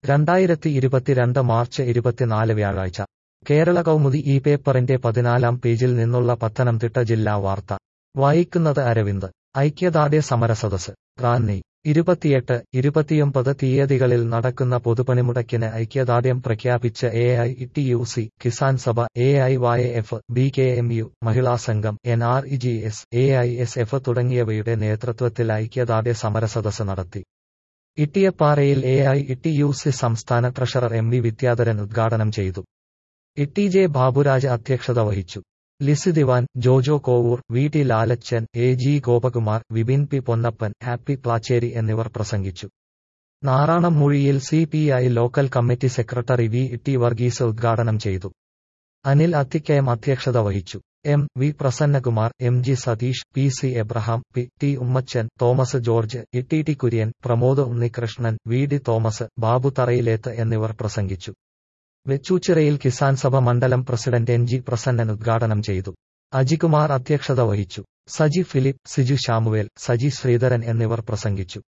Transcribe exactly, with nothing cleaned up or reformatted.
രണ്ടായിരത്തി ഇരുപത്തിരണ്ട് മാർച്ച് ഇരുപത്തിനാല് വ്യാഴാഴ്ച കേരള കൗമുദി ഈ പേപ്പറിന്റെ പതിനാലാം പേജിൽ നിന്നുള്ള പത്തനംതിട്ട ജില്ലാ വാർത്ത വായിക്കുന്നത് അരവിന്ദ്. ഐക്യദാർഢ്യ സമരസദസ് റാന്നി. ഇരുപത്തിയെട്ട്, ഇരുപത്തിയൊമ്പത് തീയതികളിൽ നടക്കുന്ന പൊതുപണിമുടക്കിന് ഐക്യദാർഢ്യം പ്രഖ്യാപിച്ച് A I T U C, Kisan Sabha, A I Y F, B K M U, Mahila Sangham, N R E G S, A I S F തുടങ്ങിയവയുടെ നേതൃത്വത്തിൽ ഐക്യദാർഢ്യ സമരസദസ് നടത്തി. ഇട്ടിയപ്പാറയിൽ A I T U C സംസ്ഥാന ട്രഷറർ എം വി വിദ്യാധരൻ ഉദ്ഘാടനം ചെയ്തു. ഇട്ടി ജെ ബാബുരാജ് അധ്യക്ഷത വഹിച്ചു. Lissy Diwan, Jojo Kovoor, V T Lalachan, A G Gopakumar, Vipin P Ponnappan, Happy Placheri എന്നിവർ പ്രസംഗിച്ചു. നാറാണംമൂഴിയിൽ C P I local committee secretary V T Varghese ഉദ്ഘാടനം ചെയ്തു. അനിൽ അത്തിക്കയം അധ്യക്ഷത വഹിച്ചു. M V Prasannakumar, M G Satheesh, P C Abraham, P T Ummachan, Thomas George, Itty T Kurian, Pramod Unnikrishnan, V D Thomas, Babu Tharayileth എന്നിവർ പ്രസംഗിച്ചു. വെച്ചൂച്ചിറയിൽ കിസാൻ സഭ മണ്ഡലം പ്രസിഡന്റ് എൻ ജി പ്രസന്നൻ ഉദ്ഘാടനം ചെയ്തു. അജികുമാർ അധ്യക്ഷത വഹിച്ചു. സജി ഫിലിപ്പ്, സിജു ശാമുവേൽ, സജി ശ്രീധരൻ എന്നിവർ പ്രസംഗിച്ചു.